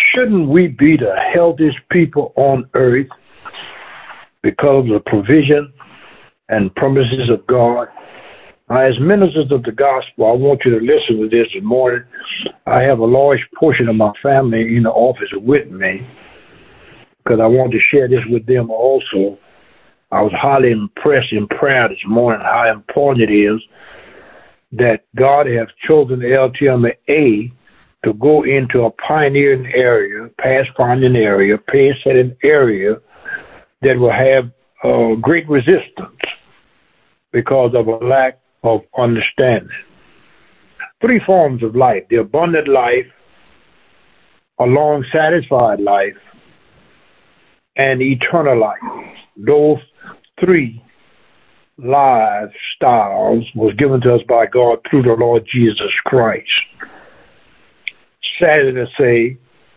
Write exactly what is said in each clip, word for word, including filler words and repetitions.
Shouldn't we be the healthiest people on earth because of the provision and promises of God? Now, as ministers of the gospel, I want you to listen to this this morning. I have a large portion of my family in the office with me because I want to share this with them also. I was highly impressed in prayer this morning how important it is that God has chosen L T M A to go into a pioneering area, past finding area, pace setting area that will have uh, great resistance because of a lack of understanding. Three forms of life: the abundant life, a long satisfied life, and eternal life. Those three lifestyles was given to us by God through the Lord Jesus Christ. Sadly to say,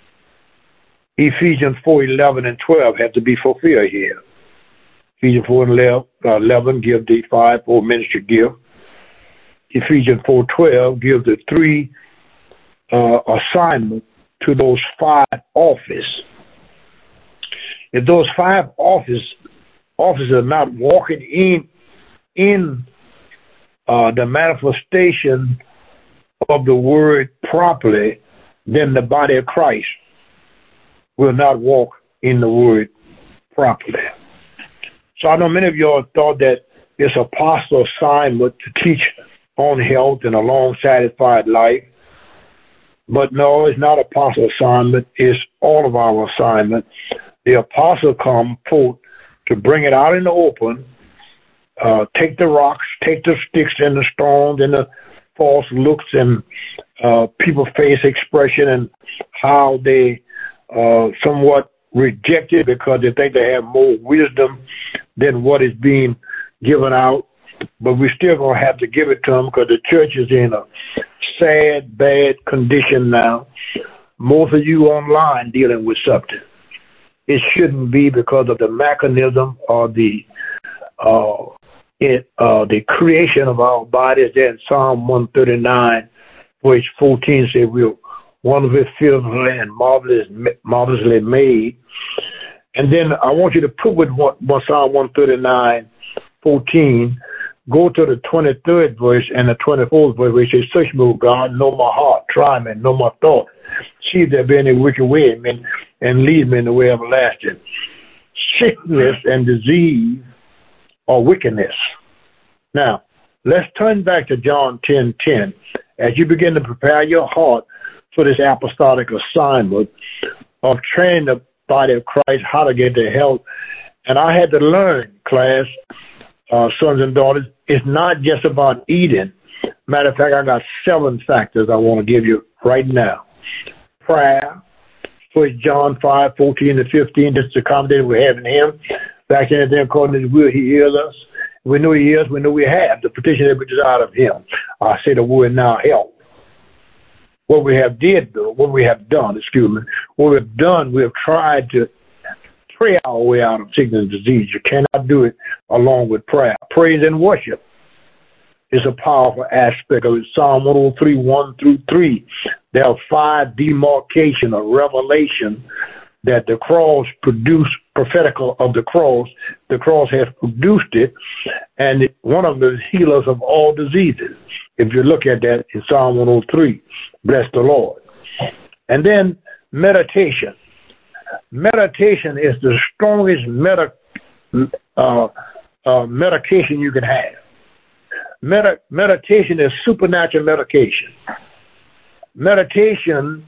Ephesians four, eleven, and twelve have to be fulfilled here. Ephesians four, eleven give the five-fold ministry gift. Ephesians four, twelve give the three uh, assignments to those five offices. If those five office, offices are not walking in, in uh, the manifestation of the word properly, then the body of Christ will not walk in the word properly. So I know many of you all thought that it's apostle assignment to teach on health and a long satisfied life. But no, it's not apostle assignment. It's all of our assignment. The apostle come forth to bring it out in the open, uh, take the rocks, take the sticks and the stones and the false looks and uh, people face expression and how they uh, somewhat reject it because they think they have more wisdom than what is being given out. But we're still going to have to give it to them because the church is in a sad, bad condition now. Most of you online dealing with something. It shouldn't be because of the mechanism or the uh, it, uh, the creation of our bodies. There in Psalm one thirty-nine, verse fourteen says we're wonderfully, fearfully, and marvelous, marvelously made. And then I want you to put with what, what Psalm one thirty-nine, fourteen, go to the twenty-third verse and the twenty-fourth verse where it says, "Search me, O God, know my heart, try me, know my thought. See if there be any wicked way in me, and lead me in the way everlasting." Sickness and disease or wickedness. Now, let's turn back to John ten ten. As you begin to prepare your heart for this apostolic assignment of training the body of Christ how to get their health. And I had to learn, class, uh, sons and daughters, it's not just about eating. Matter of fact, I got seven factors I want to give you right now. Prayer, First John five, fourteen to fifteen, this is the confidence we have in him. Back in the day, according to his will, he hears us. We know he hears, we know we have the petition that we desire of him. I say the word now, help. What we have did, though, what we have done, excuse me, what we've done, we have tried to pray our way out of sickness and disease. You cannot do it along with prayer. Praise and worship is a powerful aspect of it. Psalm one oh three, one through three. There are five demarcation or revelation that the cross produced, prophetical of the cross. The cross has produced it, and one of them is healers of all diseases. If you look at that in Psalm one oh three, bless the Lord. And then meditation. Meditation is the strongest medi- uh, uh, medication you can have. Medi- meditation is supernatural medication. Meditation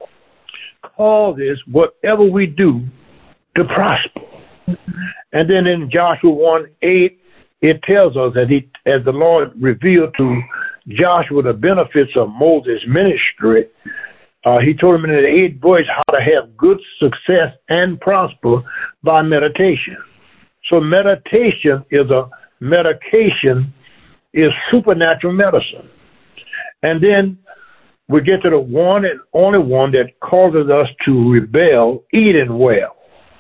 causes whatever we do to prosper. And then in Joshua one eight, it tells us that he, as the Lord revealed to Joshua the benefits of Moses' ministry, uh, he told him in the eighth verse how to have good success and prosper by meditation. So meditation is a medication, is supernatural medicine. And then we get to the one and only one that causes us to rebel, eating well.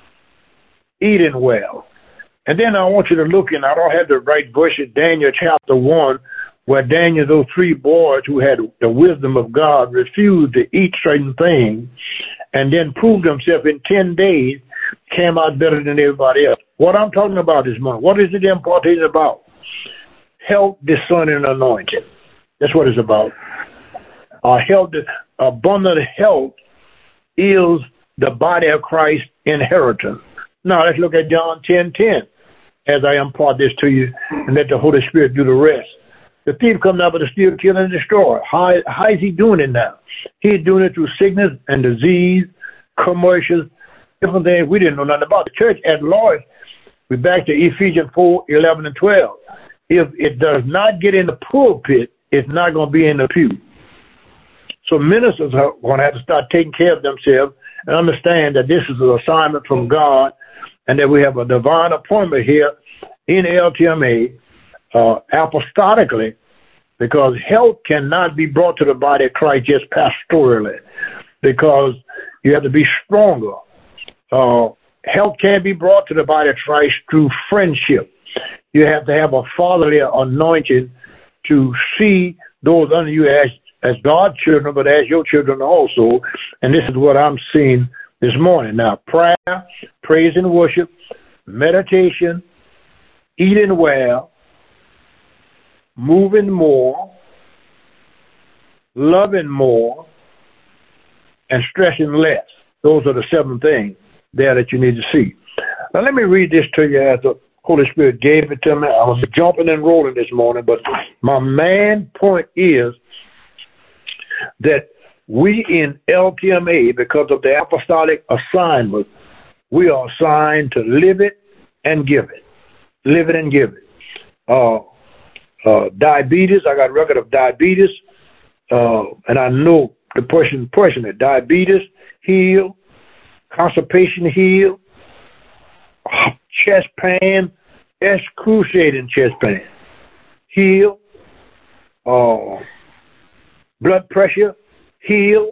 Eating well. And then I want you to look in, I don't have the right verse in Daniel chapter one, where Daniel, those three boys who had the wisdom of God, refused to eat certain things, and then proved himself in ten days, came out better than everybody else. What I'm talking about this morning, what is the impartation about? Health, discerning, anointing. That's what it's about. Our health, abundant health is the body of Christ's inheritance. Now let's look at John ten ten as I impart this to you and let the Holy Spirit do the rest. The thief comes out but to steal, kill, and destroy. How, how is he doing it now? He's doing it through sickness and disease, commercials, different things we didn't know nothing about. The church at large, we're back to Ephesians four, eleven, and twelve. If it does not get in the pulpit, it's not going to be in the pew. So ministers are going to have to start taking care of themselves and understand that this is an assignment from God and that we have a divine appointment here in L T M A uh, apostolically, because health cannot be brought to the body of Christ just pastorally, because you have to be stronger. Uh, health can be brought to the body of Christ through friendship. You have to have a fatherly anointing to see those under you as as God's children, but as your children also. And this is what I'm seeing this morning. Now, prayer, praise and worship, meditation, eating well, moving more, loving more, and stressing less. Those are the seven things there that you need to see. Now, let me read this to you as the Holy Spirit gave it to me. I was jumping and rolling this morning, but my main point is that we in L T M A, because of the apostolic assignment, we are assigned to live it and give it. Live it and give it. Uh, uh, diabetes, I got a record of diabetes, uh, and I know the person, person that diabetes heal, constipation heal, chest pain, excruciating chest pain heal, uh, blood pressure heal.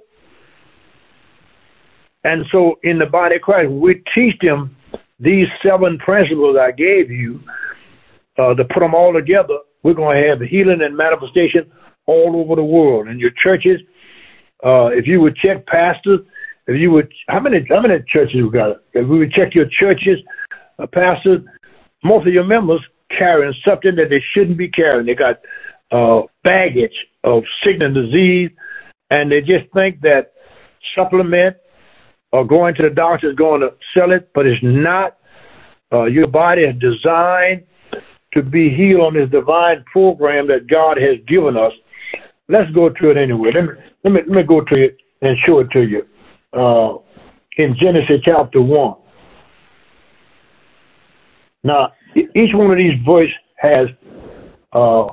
And so in the body of Christ, we teach them these seven principles I gave you uh, to put them all together. We're going to have healing and manifestation all over the world. In your churches, uh, if you would check pastors, if you would, how many how many churches we got? If we would check your churches, uh, pastors, most of your members carrying something that they shouldn't be carrying. They got uh, baggage of sickness and disease, and they just think that supplement or going to the doctor is going to sell it, but it's not. Uh, your body is designed to be healed on this divine program that God has given us. Let's go to it anyway. Let me let me, let me go to it and show it to you. Uh, in Genesis chapter one. Now, each one of these verses has uh,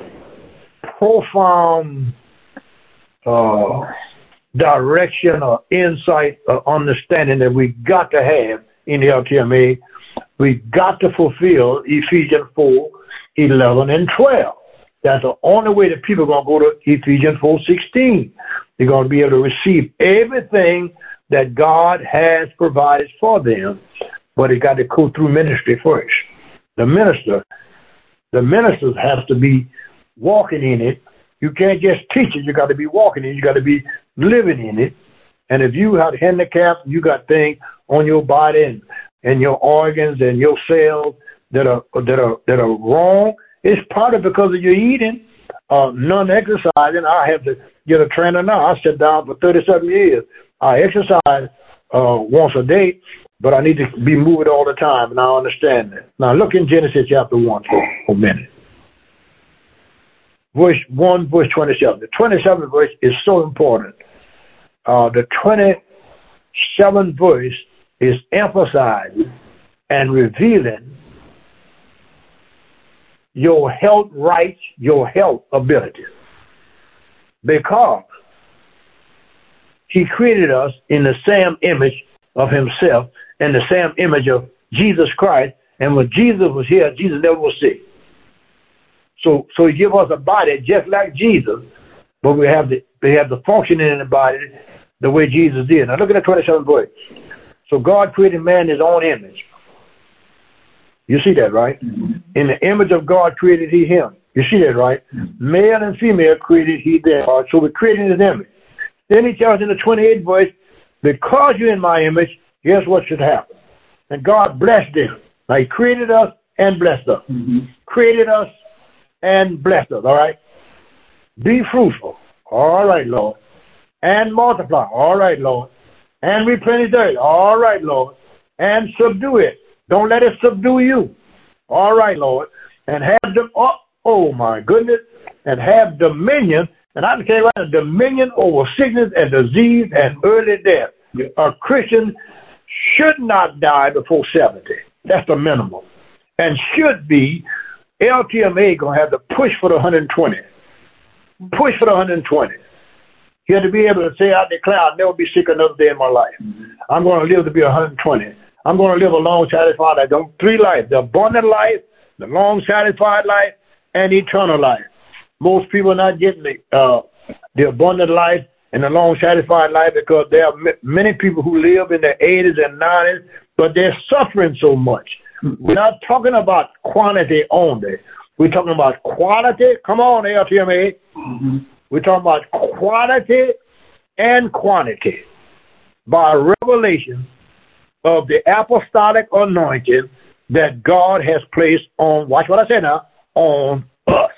profound uh, direction or insight or understanding that we got to have in the L T M A. We got to fulfill Ephesians four, eleven, and twelve. That's the only way that people are going to go to Ephesians four, sixteen. They're going to be able to receive everything that God has provided for them, but it got to go through ministry first. The minister, the ministers have to be walking in it. You can't just teach it. You got to be walking in it. You got to be living in it. And if you have handicap, you got things on your body and, and your organs and your cells that are that are that are wrong, it's partly because of your eating, uh, non-exercising. I have to get a trainer now. I sit down for thirty-seven years. I exercise uh, once a day, but I need to be moving all the time, and I understand that. Now look in Genesis chapter one for, for a minute. Verse one, verse twenty-seven. The twenty-seventh verse is so important. Uh, the twenty-seventh verse is emphasizing and revealing your health rights, your health abilities. Because he created us in the same image of himself and the same image of Jesus Christ. And when Jesus was here, Jesus never was sick. So, so he gave us a body just like Jesus, but we have the we have the functioning in the body the way Jesus did. Now look at the twenty-seventh verse. So God created man in his own image. You see that, right? Mm-hmm. In the image of God created he him. You see that, right? Mm-hmm. Male and female created he them. So we created his image. Then he tells in the twenty-eighth verse because you're in my image, here's what should happen. And God blessed them. Now, he created us and blessed us. Mm-hmm. Created us and blessed us, all right? Be fruitful. All right, Lord. And multiply. All right, Lord. And replenish the earth. All right, Lord. And subdue it. Don't let it subdue you. All right, Lord. And have them up. Oh, my goodness. And have dominion. And I can tell you right now, dominion over sickness and disease and early death. Yeah. A Christian should not die before seventy. That's the minimum. And should be, L T M A going to have to push for the one hundred twenty. Push for the one hundred twenty. You have to be able to say, I declare I'll never be sick another day in my life. I'm going to live to be one hundred twenty. I'm going to live a long, satisfied life. Don't three lives, the abundant life, the long, satisfied life, and eternal life. Most people are not getting the, uh, the abundant life and the long, satisfied life because there are m- many people who live in their eighties and nineties, but they're suffering so much. We're not talking about quantity only. We're talking about quality. Come on, L T M A. Mm-hmm. We're talking about quality and quantity by revelation of the apostolic anointing that God has placed on, watch what I say now, on us.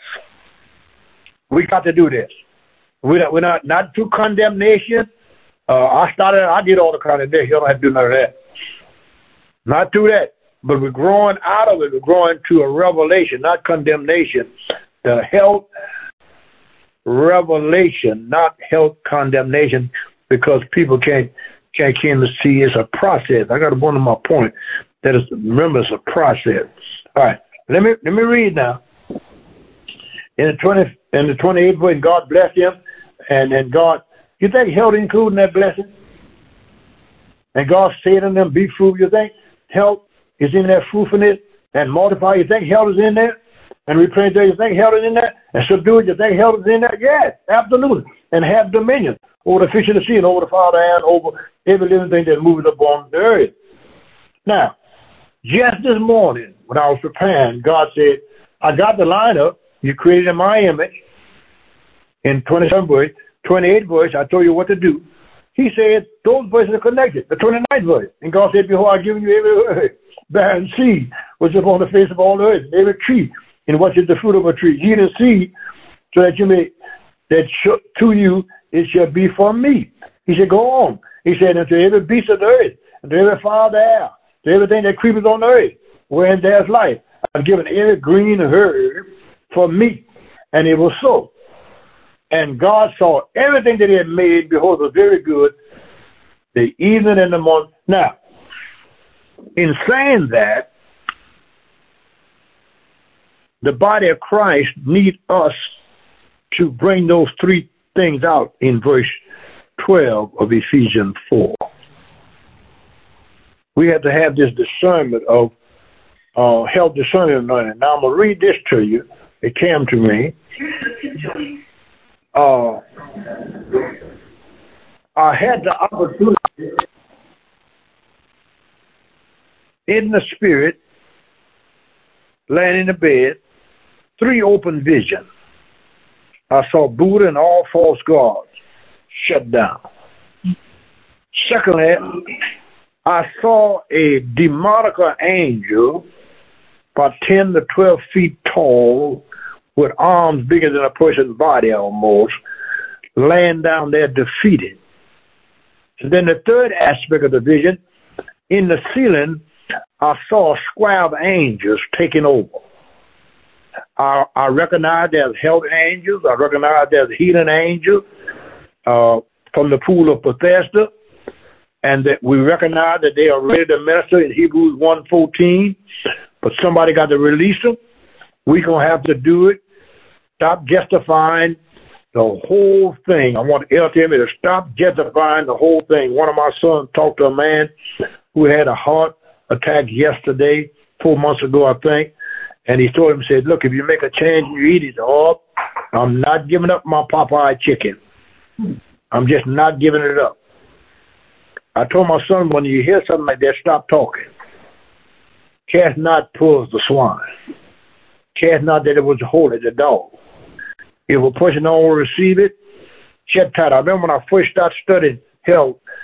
We got to do this. We're not, we're not, not through condemnation. Uh, I started, I did all the condemnation. You don't have to do none of that. Not through that. But we're growing out of it. We're growing to a revelation, not condemnation. The health revelation, not health condemnation, because people can't can't come to see it's a process. I got to go to my point. That is, remember, it's a process. All right, let me let me read now. In the twenty in the twenty-eighth verse, God blessed him, and and God, you think health including that blessing? And God said to them, "Be fruitful." You think health is in that fruitfulness and multiply? You think health is in there? And replenish it, you think health is in there? And subdue it, you think health is in there? Yes, absolutely. And have dominion over the fish of the sea and over the fowl and over every living thing that moves upon the earth. Now, just this morning, when I was preparing, God said, I got the lineup. You created in my image. In twenty-seven verse, twenty-eight verse, I told you what to do. He said, those verses are connected. The twenty-ninth verse. And God said, behold, I've given you every earth, barren seed, which is upon the face of all the earth, every tree, and what is the fruit of a tree? Eat and seed, so that you may, that sh- to you it shall be for meat. He said, go on. He said, unto every beast of the earth, and to every fowl of the air, to everything that creepeth on the earth, wherein there's life, I've given every green herb for meat. And it was so. And God saw everything that he had made, behold, it was very good, the evening and the morning. Now, in saying that, the body of Christ needs us to bring those three things out in verse twelve of Ephesians four. We have to have this discernment of uh, health discernment. Now I'm going to read this to you. It came to me. Uh, I had the opportunity in the spirit, laying in the bed, three open visions. I saw Buddha and all false gods shut down. Secondly, I saw a demonical angel about ten to twelve feet tall with arms bigger than a person's body almost, laying down there defeated. And then the third aspect of the vision, in the ceiling, I saw a square of angels taking over. I, I recognize there's health angels. I recognize there's healing angels uh, from the pool of Bethesda, and that we recognize that they are ready to minister in Hebrews one fourteen, but somebody got to release them. We're going to have to do it. Stop justifying the whole thing. I want L T M A to stop justifying the whole thing. One of my sons talked to a man who had a heart attack yesterday, four months ago, I think, and he told him, said, look, if you make a change and you eat it, oh, I'm not giving up my Popeye chicken. I'm just not giving it up. I told my son, when you hear something like that, stop talking. Cast not pulls the swine. Cast not that it was holy, the dog. If a person don't receive it, shut tight. I remember when I first started studying health,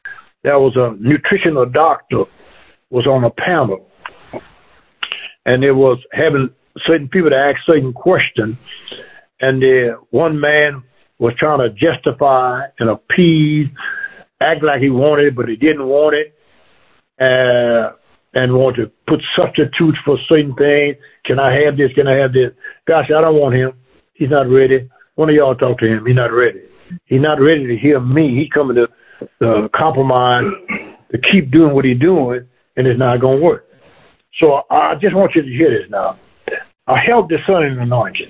there was a nutritional doctor was on a panel, and it was having certain people to ask certain questions, and the one man was trying to justify and appease, act like he wanted it, but he didn't want it, uh, and want to put substitutes for certain things. Can I have this? Can I have this? Gosh, I don't want him. He's not ready. One of y'all talk to him. He's not ready. He's not ready to hear me. He's coming to uh, compromise, to keep doing what he's doing, and it's not going to work. So I just want you to hear this now. A health discerning anointing.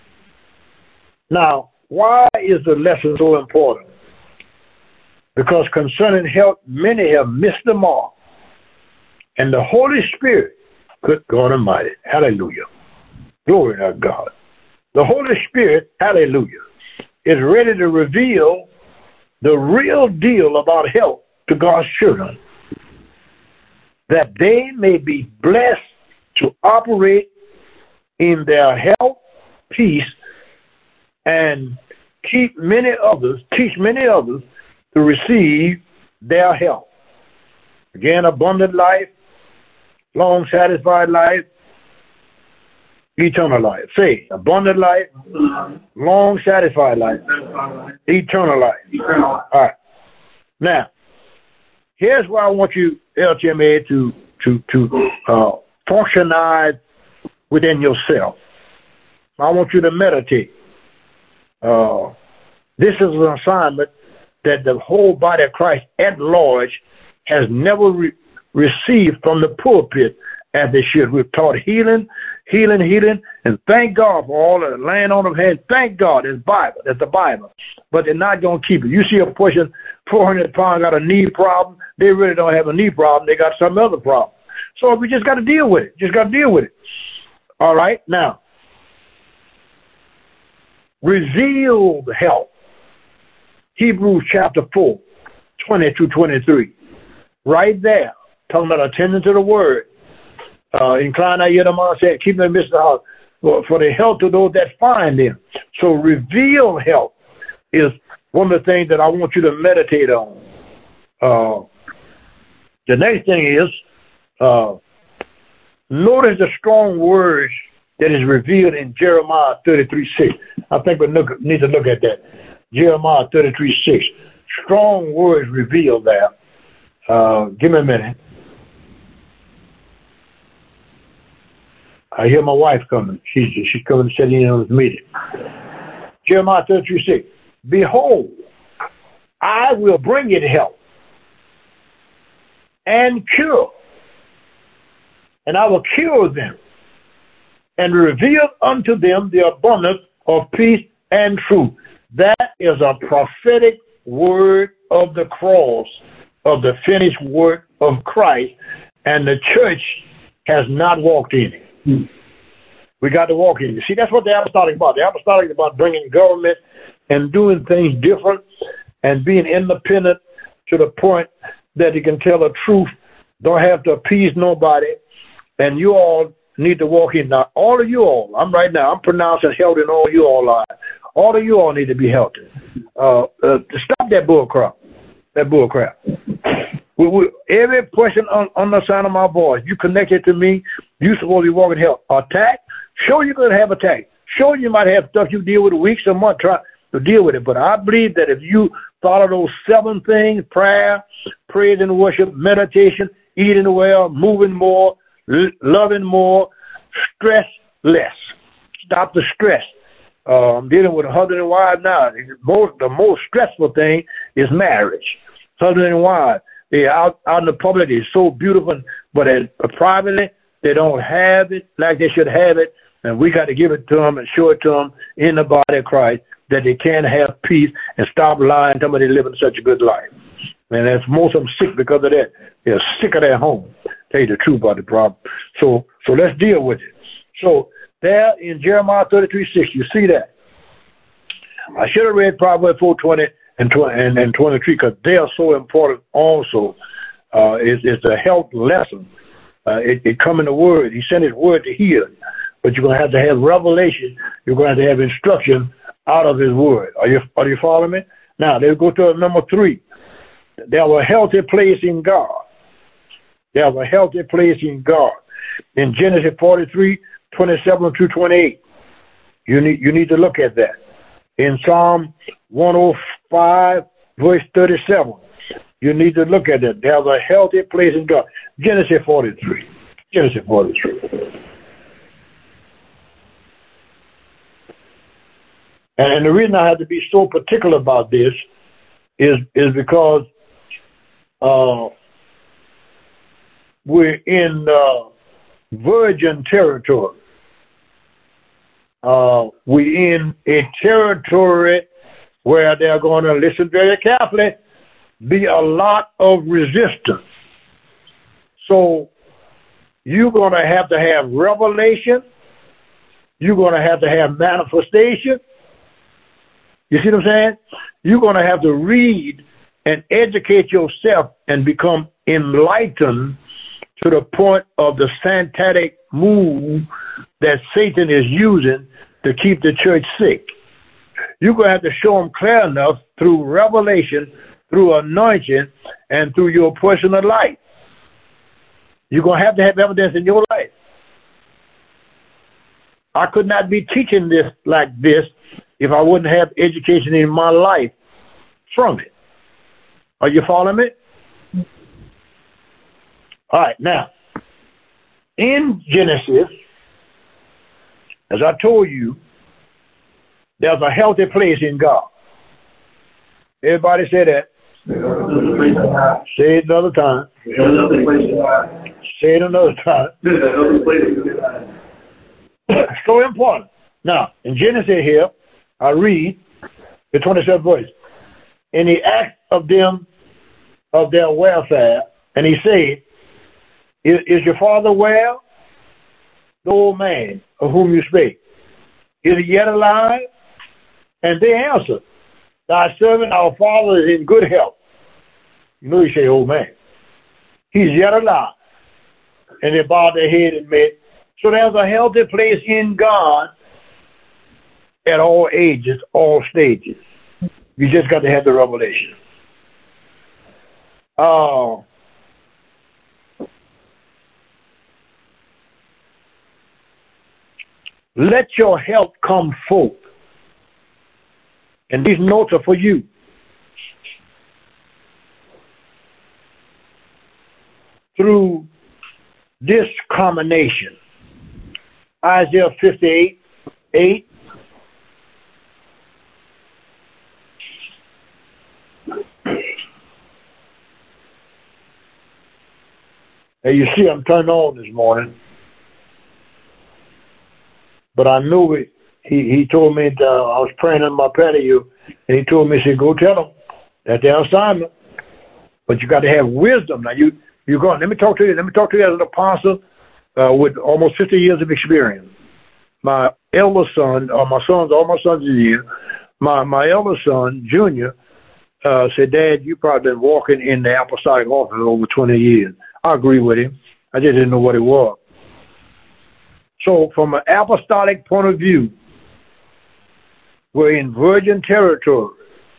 Now, why is the lesson so important? Because concerning health, many have missed the mark. And the Holy Spirit, good God Almighty, hallelujah, glory to God. The Holy Spirit, hallelujah, is ready to reveal the real deal about health to God's children, that they may be blessed to operate in their health, peace, and keep many others, teach many others to receive their health. Again, abundant life, long satisfied life, eternal life. Say, abundant life, long satisfied life, eternal life. All right. Now, here's why I want you, L T M A, to to to uh, functionize within yourself. I want you to meditate. Uh, this is an assignment that the whole body of Christ at large has never re- received from the pulpit as they should. We've taught healing, healing, healing, and thank God for all the laying on of hands. Thank God, it's Bible, that's the Bible. But they're not going to keep it. You see a person, four hundred pounds, got a knee problem, they really don't have a knee problem, they got some other problem. So we just got to deal with it, just got to deal with it. All right, now, revealed health. Hebrews chapter four, twenty to twenty-three. Right there, talking about attending to the word. Uh, incline our ear to my said, keep them in the midst of the house, for, for the health of those that find them. So revealed health is one of the things that I want you to meditate on. Uh, the next thing is, uh, notice the strong words that is revealed in Jeremiah thirty-three six. I think we look, need to look at that. Jeremiah thirty-three six. Strong words revealed there. Uh, give me a minute. I hear my wife coming. She's she's coming to sit in on this meeting. Jeremiah thirty-three six. Behold, I will bring you health and cure, and I will cure them and reveal unto them the abundance of peace and truth. That is a prophetic word of the cross, of the finished work of Christ, and the church has not walked in it. Hmm. We got to walk in it. See, that's what the apostolic about. The apostolic is about bringing government and doing things different and being independent to the point that you can tell the truth, don't have to appease nobody, and you all need to walk in. Now, all of you all, I'm right now, I'm pronouncing health in all you all lives. All of you all need to be healthy. Uh, uh, stop that bull crap. That bull crap. We, we, every person on, on the sound of my voice, you connected to me, you supposed to be walking health. Attack? Sure, you're going to have attack. Sure, you might have stuff you deal with weeks or months try to deal with it. But I believe that if you follow those seven things, prayer, praise and worship, meditation, eating well, moving more, l- loving more, stress less. Stop the stress. Uh, I'm dealing with a husband and wife now. Most, the most stressful thing is marriage. Husband and wife, they're out, out in the public, they're so beautiful, but at, uh, privately, they don't have it like they should have it, and we got to give it to them and show it to them in the body of Christ that they can have peace and stop lying, telling them they're living such a good life. And that's most of them sick because of that. They're sick of their home. Tell you the truth about the problem. So, so let's deal with it. So there in Jeremiah thirty-three six, you see that. I should have read Proverbs four twenty and and, and twenty-three because they are so important. Also, uh, it's, it's a health lesson. Uh, it, it come in the word. He sent his word to heal, but you're gonna have to have revelation. You're gonna have to have instruction out of his word. Are you are you following me? Now let's go to number three. They have a healthy place in God. They have a healthy place in God. In Genesis forty-three, twenty-seven through twenty-eight, you need, you need to look at that. In Psalm one oh five, verse thirty-seven, you need to look at that. They have a healthy place in God. Genesis forty-three. Genesis forty-three. And the reason I have to be so particular about this is, is because uh, we're in uh, virgin territory. Uh, we're in a territory where they're going to, listen very carefully, be a lot of resistance. So you're going to have to have revelation. You're going to have to have manifestation. You see what I'm saying? You're going to have to read and educate yourself and become enlightened to the point of the satanic move that Satan is using to keep the church sick. You're going to have to show them clear enough through revelation, through anointing, and through your personal life. You're going to have to have evidence in your life. I could not be teaching this like this if I wouldn't have education in my life from it. Are you following me? All right, now, in Genesis, as I told you, there's a healthy place in God. Everybody say that. Say it another time. Say it another time. So important. Now, in Genesis here, I read the twenty-seventh verse. And he asked of them of their welfare, and he said, Is, is your father well? The old man of whom you spake, is he yet alive? And they answered, Thy servant, our father, is in good health. You know you say old man. He's yet alive. And they bowed their head and met. So there's a healthy place in God at all ages, all stages. You just got to have the revelation. Uh, let your help come forth. And these notes are for you. Through this combination. Isaiah fifty-eight, eight. Hey, you see, I'm turned on this morning. But I knew it. He, he told me that uh, I was praying on my patio, and he told me, he said, go tell them that's their assignment. But you got to have wisdom. Now, you, you're going, let me talk to you, let me talk to you as an apostle uh, with almost fifty years of experience. My elder son, or my sons, all my sons are here, my, my elder son, Junior, uh, said, Dad, you probably been walking in the apostolic office over twenty years. I agree with him. I just didn't know what it was. So from an apostolic point of view, we're in virgin territory.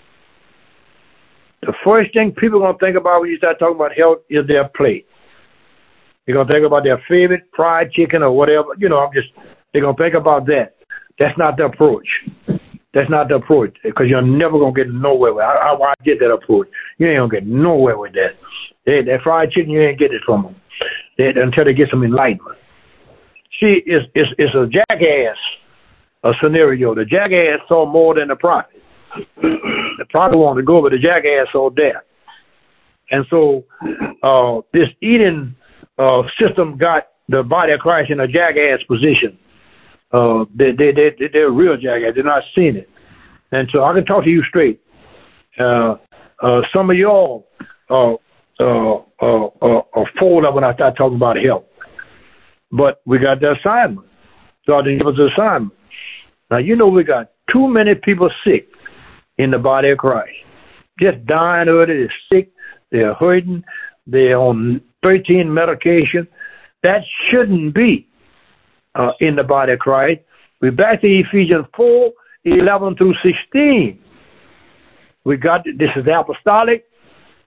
The first thing people are going to think about when you start talking about health is their plate. They're going to think about their favorite fried chicken or whatever. You know, I'm just, they're going to think about that. That's not the approach. That's not the approach, because you're never going to get nowhere with it. I, I, I get that approach. You ain't going to get nowhere with that. They, that fried chicken, you ain't get it from them they, until they get some enlightenment. See, it's, it's, it's a jackass a scenario. The jackass saw more than the prophet. The prophet wanted to go, but the jackass saw death. And so uh, this eating uh, system got the body of Christ in a jackass position. Uh, they, they, they, they're real jackass. They're not seeing it. And so I can talk to you straight. Uh, uh, some of y'all uh, uh, uh, uh, are fold up when I start talking about health. But we got the assignment. God didn't give us the assignment. Now, you know we got too many people sick in the body of Christ. Just dying of it. They're sick. They're hurting. They're on thirteen medication. That shouldn't be uh, in the body of Christ. We're back to Ephesians four, eleven through sixteen. We got, this is apostolic.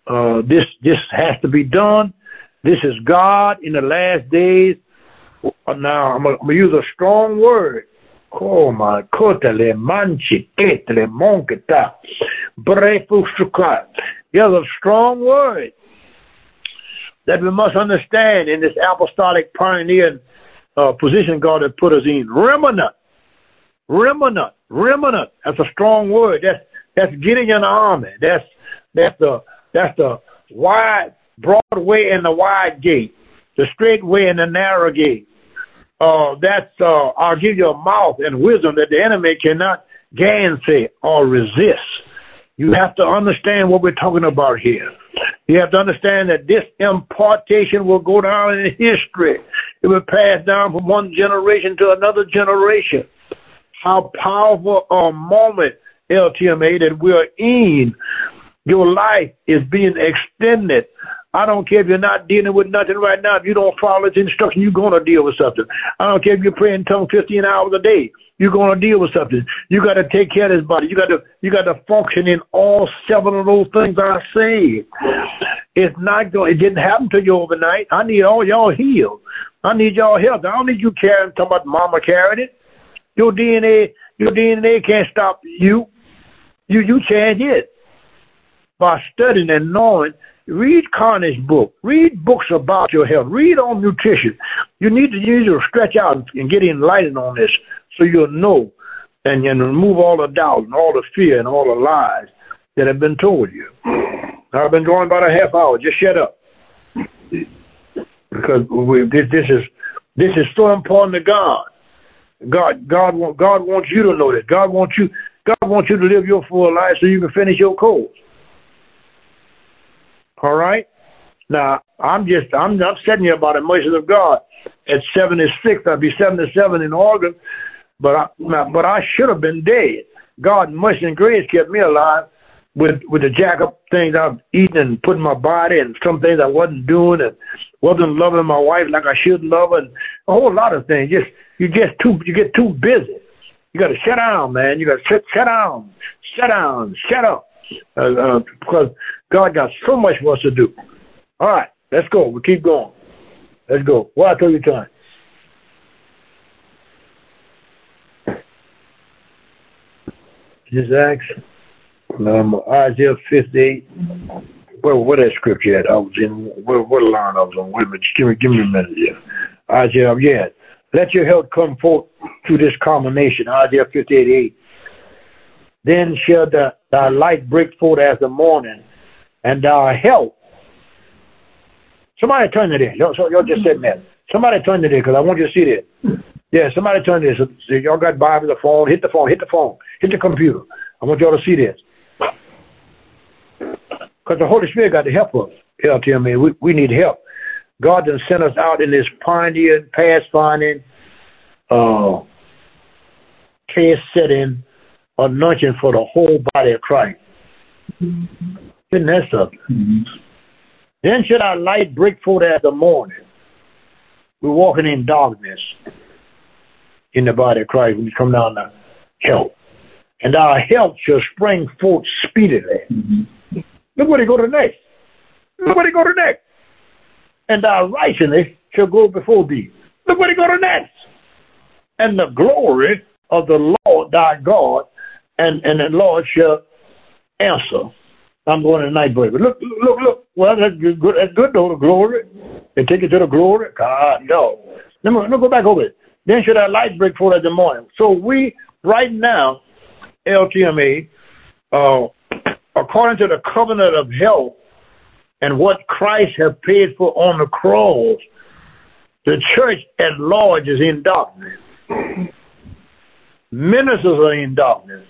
Uh, this this has to be done. This is God in the last days. Now I'm gonna use a strong word. Koma kotele manchi ketele monketa brefusuka. There's a strong word that we must understand in this apostolic pioneer uh, position God has put us in. Remnant, remnant, remnant. That's a strong word. That's that's getting an army. That's that's the that's the wide, broad way and the wide gate, the straight way and the narrow gate. Uh, that's uh, I'll give you a mouth and wisdom that the enemy cannot gainsay or resist. You have to understand what we're talking about here. You have to understand that this impartation will go down in history. It will pass down from one generation to another generation. How powerful a moment, L T M A, that we're in. Your life is being extended. I don't care if you're not dealing with nothing right now. If you don't follow its instruction, you're going to deal with something. I don't care if you're praying in tongues fifteen hours a day. You're going to deal with something. You got to take care of this body. You got to you got to function in all seven of those things I said. It's not going. It didn't happen to you overnight. I need all y'all healed. I need y'all health. I don't need you carrying. Talking about mama carried it. Your D N A, your D N A can't stop you. You you change it by studying and knowing. Read Carney's book. Read books about your health. Read on nutrition. You need to use your stretch out and get enlightened on this so you'll know and, and remove all the doubt and all the fear and all the lies that have been told you. I've been going about a half hour. Just shut up. Because we, this, this is this is so important to God. God God God wants you to know this. God wants you God wants you to live your full life so you can finish your course. All right. Now I'm just I'm not setting you about the mercy of God. At seventy-six, I'll be seventy-seven in August, but I, but I should have been dead. God, mercy and grace kept me alive with with the jack up things I've eaten and put in my body, and some things I wasn't doing, and wasn't loving my wife like I should love her, and a whole lot of things. Just you get too you get too busy. You got to shut down, man. You got to shut shut down, shut down, shut up. Uh, uh, because God got so much for us to do. All right, let's go. We keep going. Let's go. What I told you time. Just ask. Um, Isaiah fifty-eight. Where what that scripture at? I was in. Where what line I was on? Wait a minute. Just give me give me a minute here. Isaiah. Yeah. Let your help come forth through this combination. Isaiah fifty-eight eight. Then shall the, thy light break forth as the morning, and thy help. Somebody turn to this. Y'all, so y'all just sitting there. Somebody turn to this because I want you to see this. Yeah, somebody turn to this. So y'all got Bible, the phone. Hit the phone. Hit the phone. Hit the computer. I want y'all to see this. Because the Holy Spirit got to help us. L T M A, we, we need help. God done sent us out in this pioneer, path-finding, uh, case-setting, anointing for the whole body of Christ. Mm-hmm. Isn't that something? Mm-hmm. Then should our light break forth as the morning. We're walking in darkness in the body of Christ when we come down to help. And our help shall spring forth speedily. Mm-hmm. Look where they go to next. Look where they go to next. And our righteousness shall go before thee. Look where they go to next. And the glory of the Lord thy God And, and the Lord shall answer. I'm going to night break. But look, look, look. Well, that's good. That's good, though, the glory. They take it to the glory. God, no. Let me, let me go back over it. Then should our light break forth in the morning. So we, right now, L T M A, uh, according to the covenant of health and what Christ has paid for on the cross, the church at large is in darkness. Ministers are in darkness.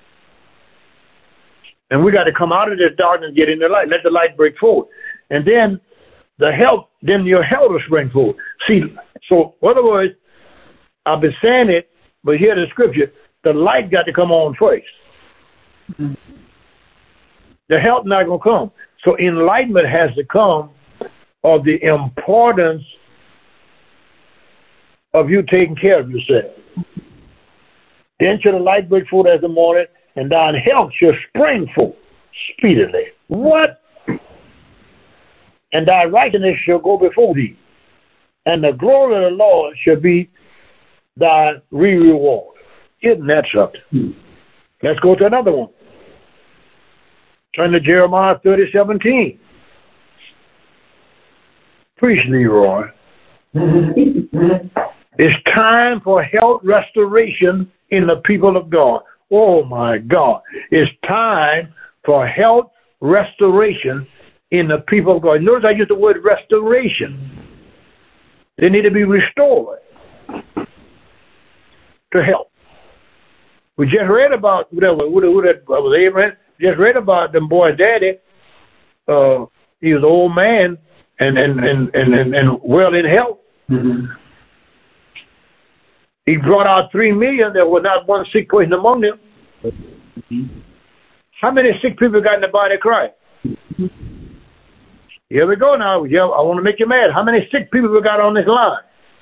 And we got to come out of this darkness and get in the light. Let the light break forth. And then the help, then your help will spring forth. See, so in other words, I've been saying it, but here the scripture, the light got to come on first. Mm-hmm. The help not going to come. So enlightenment has to come of the importance of you taking care of yourself. Then shall the light break forth as the morning, and thine help shall spring forth speedily. What? and thy righteousness shall go before thee, and the glory of the Lord shall be thy reward. Isn't that something? Hmm. Let's go to another one. Turn to Jeremiah thirty seventeen. Preach, Leroy. It's time for health restoration in the people of God. Oh my God. It's time for health restoration in the people of God. Notice I use the word restoration. They need to be restored to health. We just read about whatever, who that was Abraham. Just read about them boy's daddy. Uh, he was an old man and and and and, and, and well in health. Mm-hmm. He brought out three million. There was not one sick person among them. Mm-hmm. How many sick people got in the body of Christ? Mm-hmm. Here we go now. Yeah, I want to make you mad. How many sick people we got on this line?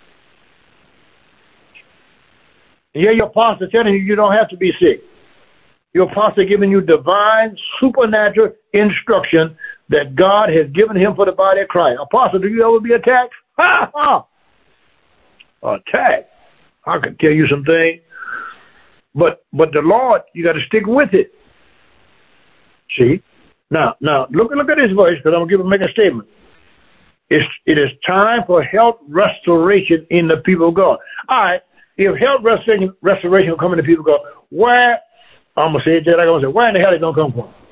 Yeah, your pastor telling you you don't have to be sick. Your pastor giving you divine, supernatural instruction that God has given him for the body of Christ. Apostle, do you ever be attacked? Ha ha! Attacked. I can tell you some things. But but the Lord, you got to stick with it. See? Now, now look, look at this verse, because I'm going to make a statement. It's, it is time for health restoration in the people of God. All right. If health restoration, restoration will come in the people of God, where, I'm going to say it just like I'm going to say, where in the hell is it going to come from?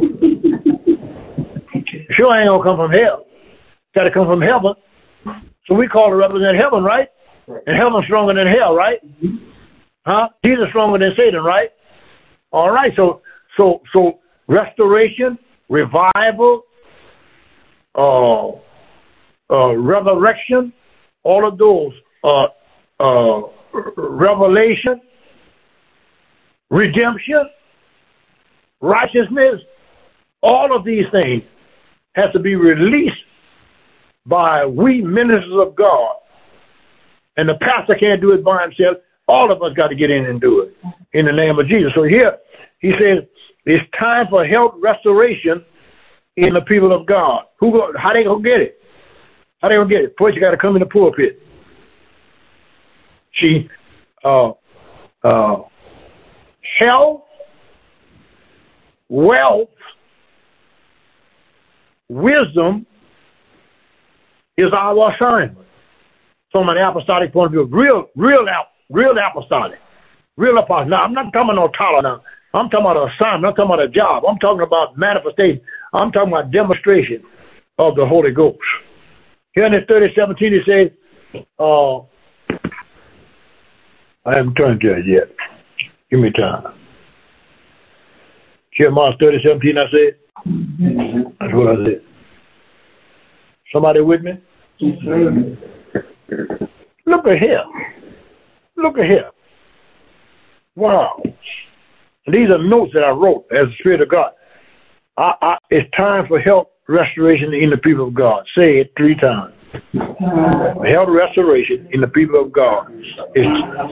Sure ain't going to come from hell. It's got to come from heaven. So we call it represent heaven, right? And heaven's stronger than hell, right? Huh? Jesus is stronger than Satan, right? All right. So, so, so restoration, revival, uh, uh, resurrection, all of those, uh, uh, revelation, redemption, righteousness, all of these things have to be released by we ministers of God. And the pastor can't do it by himself. All of us got to get in and do it in the name of Jesus. So here he says it's time for health restoration in the people of God. Who go, how they gonna get it? How they gonna get it? First, you got to come in the pulpit. See, uh, uh, health, wealth, wisdom is our assignment. From an apostolic point of view, real, real, real apostolic, real apostle. Now, I'm not talking about no title now. I'm talking about an assignment. I'm talking about a job. I'm talking about manifestation. I'm talking about demonstration of the Holy Ghost. Here in this thirty seventeen, it says, uh, I haven't turned to it yet. Give me time. Jeremiah thirty seventeen, I said? Mm-hmm. That's what I said. Somebody with me? Mm-hmm. Look at here. Look at here. Wow. These are notes that I wrote as the Spirit of God. I, I, it's time for health restoration in the people of God. Say it three times. Health restoration in the people of God. It's,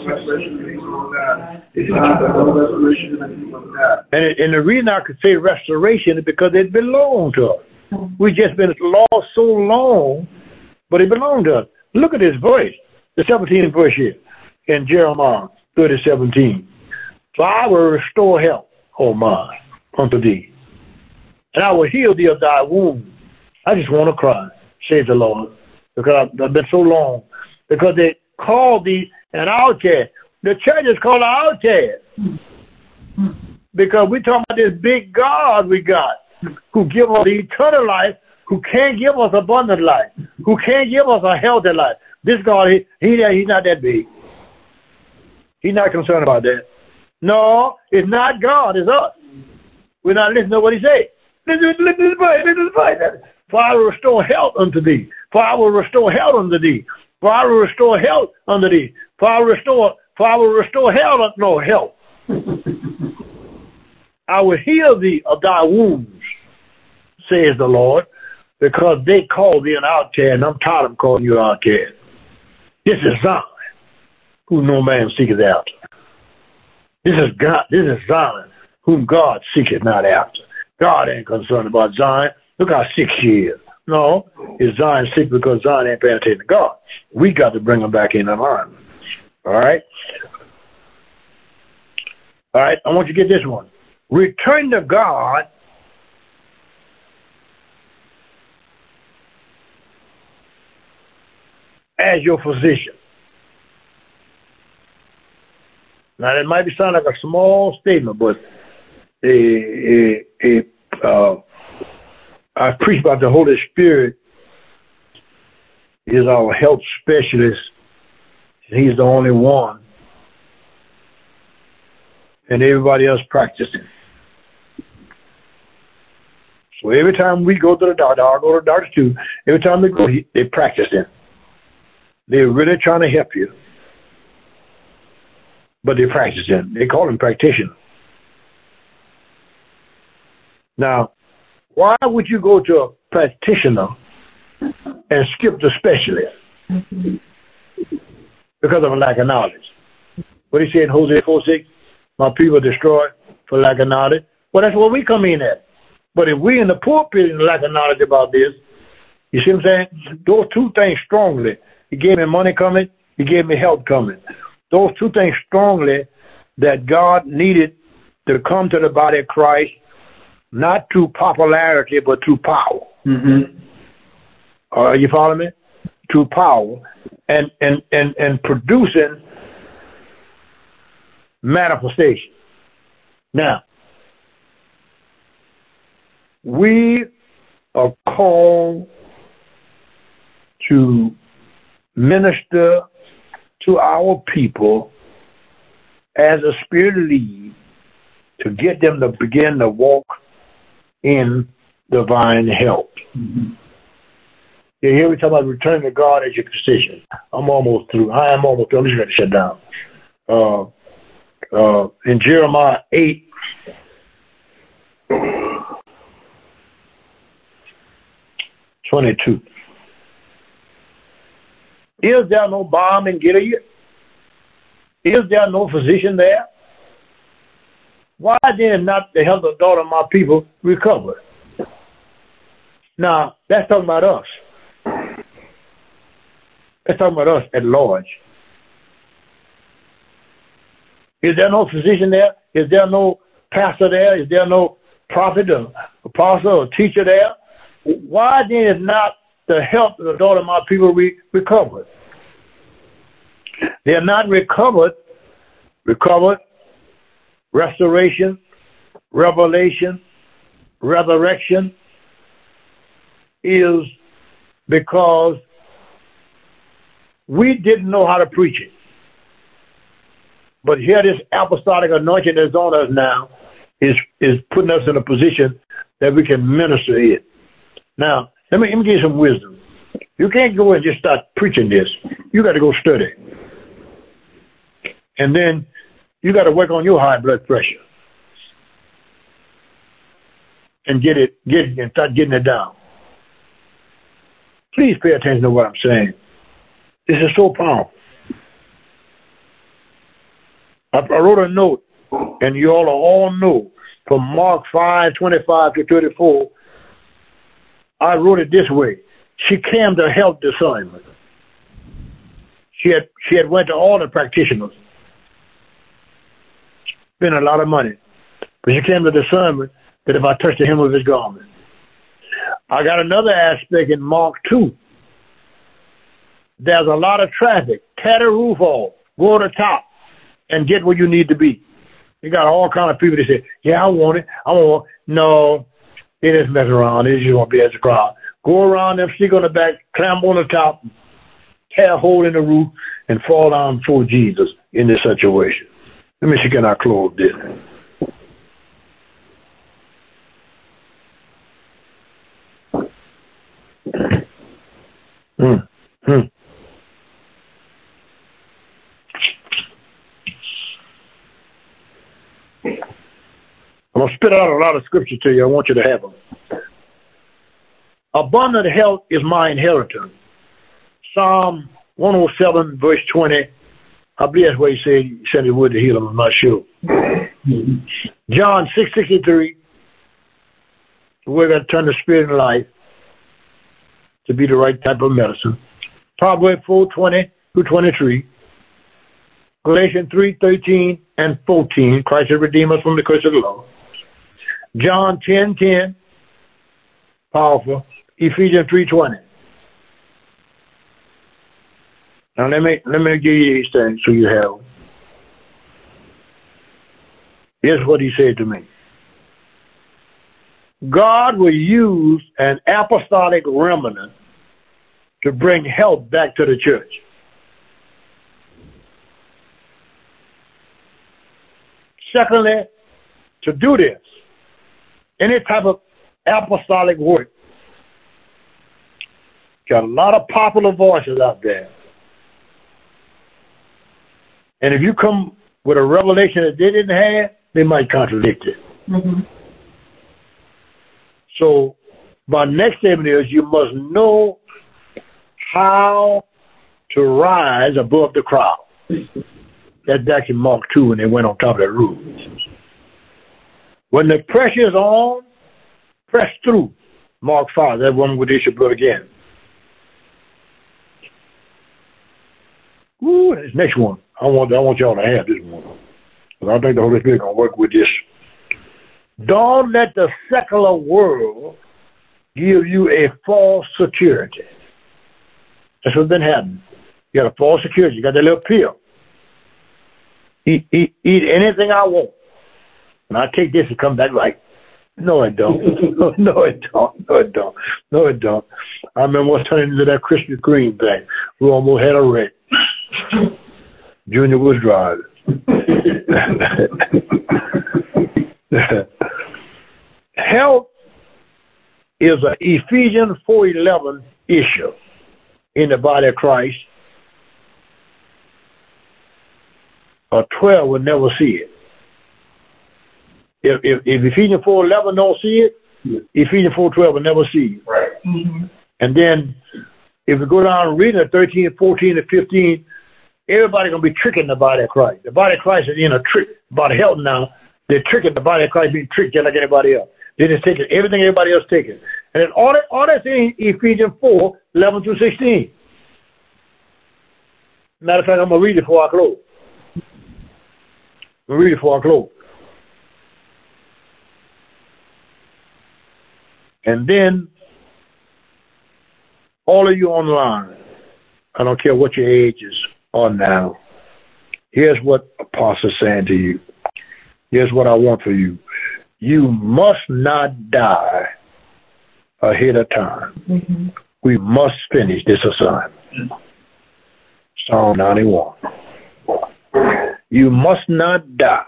and, it, and the reason I could say restoration is because it belongs to us. We've just been lost so long, but it belonged to us. Look at this verse, the seventeenth verse here in Jeremiah thirty seventeen. For I will restore health, O my, unto thee, and I will heal thee of thy wounds. I just want to cry, says the Lord, because I've, I've been so long. Because they called thee an outcast. The church is called an outcast. Because we talking about this big God we got, who give us eternal life, who can't give us abundant life, who can't give us a healthy life. This God, he, he he's not that big. He's not concerned about that. No, it's not God, it's us. We're not listening to what he says. Listen, listen to the voice, listen to the voice. For I will restore health unto thee. For I will restore health unto thee. For I will restore health unto thee. For I will restore, for I will restore health unto no health. I will heal thee of thy wounds, says the Lord, because they call thee an outcast, and I'm tired of calling you an outcast. This is Zion, who no man seeketh after. This is God. This is Zion, whom God seeketh not after. God ain't concerned about Zion. Look how sick she is. No, is Zion sick because Zion ain't paying attention to God? We got to bring them back in alignment. All right? All right, I want you to get this one. Return to God as your physician. Now, that might be sound like a small statement, but a, a, a, uh, I preach about the Holy Spirit is our health specialist. He's the only one. And everybody else practicing. So every time we go to the doctor, I go to the doctor too, every time they go, they practicing. They're really trying to help you. But they're practicing. They call them practitioners. Now, why would you go to a practitioner and skip the specialist? Because of a lack of knowledge. What do you say in Hosea four six? My people are destroyed for lack of knowledge. Well, that's where we come in at. But if we in the pulpit and lack of knowledge about this, you see what I'm saying? Those two things strongly. He gave me money coming. He gave me help coming. Those two things strongly that God needed to come to the body of Christ, not through popularity, but through power. Mm-hmm. Are you following me? Through power and, and, and, and producing manifestation. Now, we are called to minister to our people as a spirit lead to get them to begin to walk in divine health. Mm-hmm. You hear me talk about returning to God as your physician. I'm almost through. I am almost through. I'm just going to shut down. Uh, uh, in Jeremiah eight, twenty-two. Is there no balm in Gilead? Is there no physician there? Why then not the health of the daughter of my people recover? Now, that's talking about us. That's talking about us at large. Is there no physician there? Is there no pastor there? Is there no prophet or apostle or teacher there? Why then is not the health of the daughter of my people re- recovered? They are not recovered, recovered, restoration, revelation, resurrection is because we didn't know how to preach it. But here this apostolic anointing that's on us now is, is putting us in a position that we can minister it. Now, let me, let me give you some wisdom. You can't go and just start preaching this. You got to go study. And then you got to work on your high blood pressure and get it, get it, and start getting it down. Please pay attention to what I'm saying. This is so powerful. I, I wrote a note, and you all all know from Mark five twenty-five to thirty-four. I wrote it this way. She came to help the assignment. She had she had went to all the practitioners, spent a lot of money, but she came to the assignment that if I touched the hem of his garment. I got another aspect in Mark two. There's a lot of traffic. Tear the roof off. Go to the top and get where you need to be. You got all kind of people that say, yeah, I want it. I want it. No, they just mess around. They just want to be as a crowd. Go around them, stick on the back, climb on the top, tear a hole in the roof, and fall down before Jesus in this situation. Let me see, can I close this? Hmm. Hmm. I'm going to spit out a lot of scripture to you. I want you to have them. Abundant health is my inheritance. Psalm one oh seven, verse twenty. I believe that's what he said. He said he would to heal him. I'm not sure. John six sixty-three. We're going to turn the spirit in life. to be the right type of medicine. Proverbs four twenty through twenty-three. Galatians three thirteen and fourteen. Christ has redeemed us from the curse of the law. John ten ten. Powerful. Ephesians three twenty. Now let me let me give you these things so you have them. Here's what he said to me. God will use an apostolic remnant to bring health back to the church. Secondly, to do this, any type of apostolic work, got a lot of popular voices out there. And if you come with a revelation that they didn't have, they might contradict it. Mm-hmm. So, my next statement is you must know how to rise above the crowd. That's back in Mark two when they went on top of that roof. When the pressure is on, press through. Mark five, that woman with the issue of blood again. Ooh, this next one. I want I want y'all to have this one. Because I think the Holy Spirit is going to work with this. Don't let the secular world give you a false security. That's what's been happening. You got a false security. You got that little pill. Eat, eat, eat anything I want. And I take this and come back like, no, it don't. no, it don't. No, it don't. No, it don't. I remember once turning into that Krispy Kreme thing. We almost had a wreck. Junior was driving. Health is an Ephesians four eleven issue in the body of Christ. A twelve will never see it. If, if, if Ephesians four eleven don't see it, yeah. Ephesians four twelve will never see it. Right. Mm-hmm. And then if we go down and read it, thirteen, fourteen, and fifteen, everybody going to be tricking the body of Christ. The body of Christ is in a trick about health now. They're tricking the body of Christ, being tricked just like anybody else. They're just taking everything everybody else taking. And then all that, all that's in Ephesians four eleven through sixteen. Matter of fact, I'm going to read it before I close. I'm going to read it before I close. And then, all of you online, I don't care what your ages are now, here's what Apostle's saying to you. Here's what I want for you. You must not die ahead of time. Mm-hmm. We must finish this assignment. Psalm ninety-one. You must not die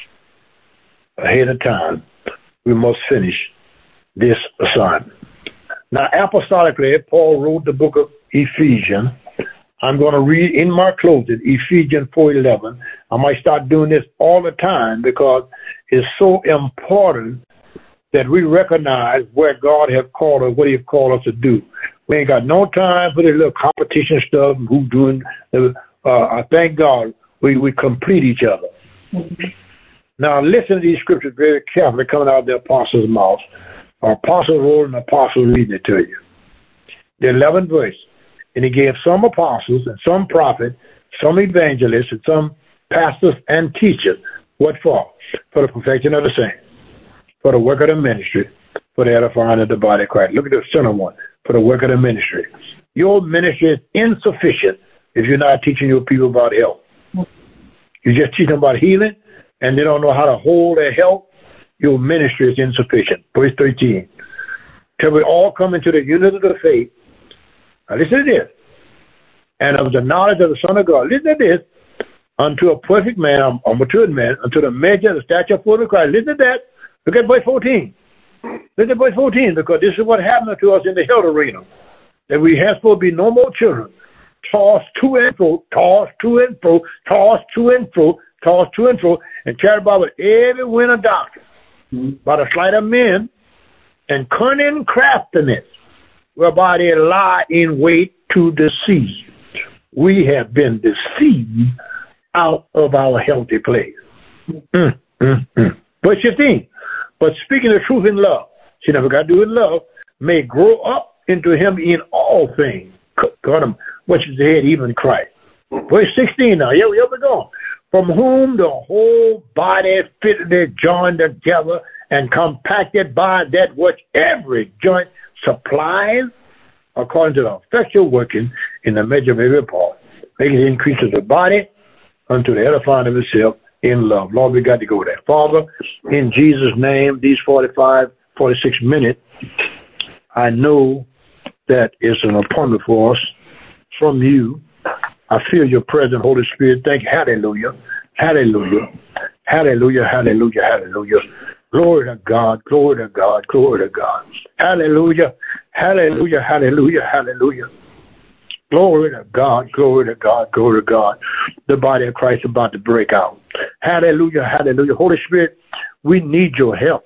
ahead of time. We must finish this assignment. Now, apostolically, Paul wrote the book of Ephesians. I'm going to read in my closing Ephesians four eleven. I might start doing this all the time because it's so important that we recognize where God has called us, what He has called us to do. We ain't got no time for this little competition stuff. Who's doing? Uh, I thank God we we complete each other. Mm-hmm. Now, listen to these scriptures very carefully coming out of the apostles' mouth. Our apostle wrote and the apostle reading it to you. The eleventh verse. And he gave some apostles and some prophets, some evangelists, and some pastors and teachers. What for? For the perfection of the saints, for the work of the ministry, for the edifying of the body of Christ. Look at the center one. For the work of the ministry. Your ministry is insufficient if you're not teaching your people about health. You just teach them about healing, and they don't know how to hold their health. Your ministry is insufficient. Verse thirteen. Till we all come into the unity of the faith. Now listen to this. And of the knowledge of the Son of God. Listen to this. Unto a perfect man, a matured man, unto the measure of the stature of Christ. Listen to that. Look at verse fourteen. Look at verse fourteen, because this is what happened to us in the health arena. That we henceforth be no more children. Tossed to and fro, tossed to and fro, tossed to and fro, tossed to and fro, and carried about with every wind of doctrine. Mm-hmm. By the sleight of men and cunning craftiness, whereby they lie in wait to deceive. We have been deceived out of our healthy place. Mm, mm, mm. Verse fifteen. But speaking the truth in love, see, now we got to do it in love, may grow up into him in all things. Got him, which is the head, even Christ. Verse sixteen now, here, here we go. From whom the whole body fitly joined together and compacted by that which every joint supplies, according to the effectual working in the measure of every part, making it increase of the body unto the edifying of itself in love. Lord, we got to go there. Father, in Jesus' name, these forty-five, forty-six minutes, I know that is an appointment for us from you. I feel your presence, Holy Spirit. Thank you. Hallelujah. Hallelujah. Hallelujah. Hallelujah. Hallelujah. Glory to God. Glory to God. Glory to God. Hallelujah. Hallelujah. Hallelujah. Hallelujah. Glory to God. Glory to God. Glory to God. The body of Christ is about to break out. Hallelujah. Hallelujah. Holy Spirit, we need your help.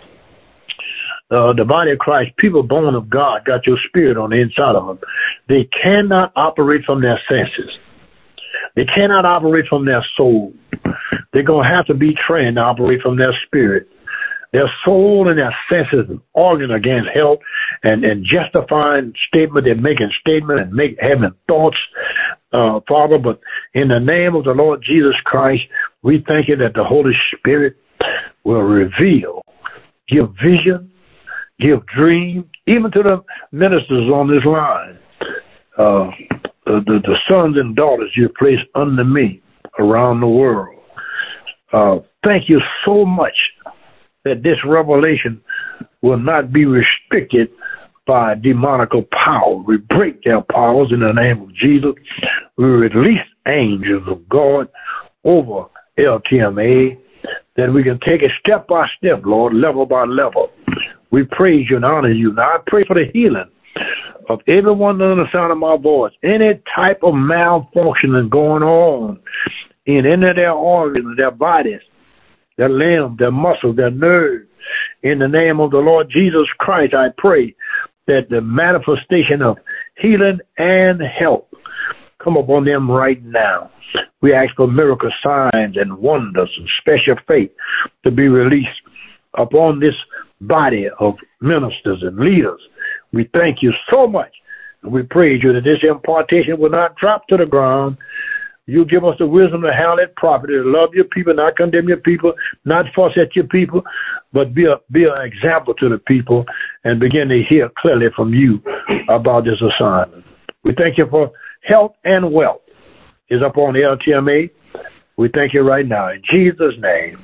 Uh, the body of Christ, people born of God, got your spirit on the inside of them. They cannot operate from their senses. They cannot operate from their soul. They're going to have to be trained to operate from their spirit. Their soul and their senses and organ against health and, and justifying statement. They're making statement and make, having thoughts, uh, Father. But in the name of the Lord Jesus Christ, we thank you that the Holy Spirit will reveal, give vision, give dream, even to the ministers on this line. Uh, the, the, the sons and daughters you place under me around the world. Uh, thank you so much that this revelation will not be restricted by demonical power. We break their powers in the name of Jesus. We release angels of God over L T M A, that we can take it step by step, Lord, level by level. We praise you and honor you. Now I pray for the healing of everyone under the sound of my voice. Any type of malfunctioning going on in any of their organs, their bodies, their limbs, their muscles, their nerves. In the name of the Lord Jesus Christ, I pray that the manifestation of healing and health come upon them right now. We ask for miracle signs and wonders and special faith to be released upon this body of ministers and leaders. We thank you so much. And we praise you that this impartation will not drop to the ground. You give us the wisdom to handle it properly, to love your people, not condemn your people, not fuss at your people, but be a be an example to the people and begin to hear clearly from you about this assignment. We thank you for health and wealth is upon the L T M A. We thank you right now. In Jesus' name,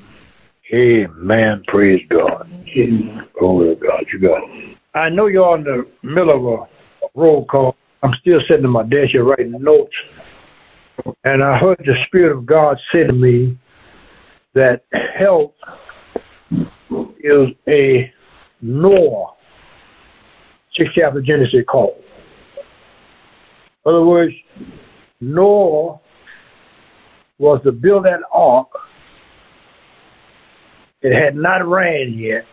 amen. Praise God. Amen. Glory to God. You got it. I know you're in the middle of a roll call. I'm still sitting in my desk here writing notes. And I heard the Spirit of God say to me that health is a Noah, sixth chapter of Genesis call. In other words, Noah was to build that ark. It had not rained yet.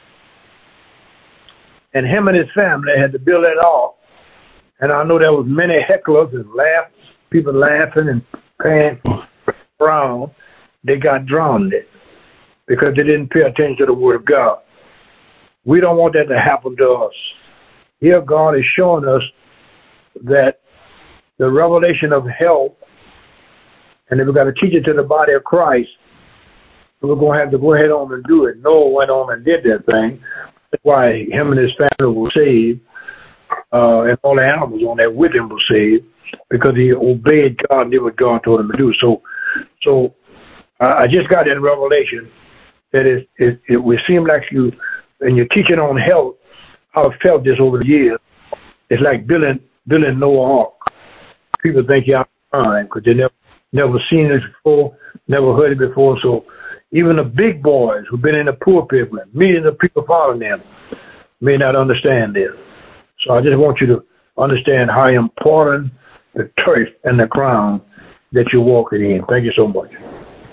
And him and his family had to build that ark. And I know there was many hecklers and laughed. People laughing and paying around, they got drowned in because they didn't pay attention to the Word of God. We don't want that to happen to us. Here God is showing us that the revelation of health, and then we've got to teach it to the body of Christ, so we're going to have to go ahead on and do it. Noah went on and did that thing. That's why him and his family were saved, uh, and all the animals on there with him were saved, because he obeyed God and did what God told him to do. So, so uh, I just got in Revelation that it, it, it would seem like you, and you're teaching on health, I've felt this over the years. It's like building, building Noah Ark. People think you're out of time because they never, never seen it before, never heard it before. So even the big boys who've been in the pulpit, millions of people following them, may not understand this. So I just want you to understand how important the turf and the ground that you're walking in. Thank you so much.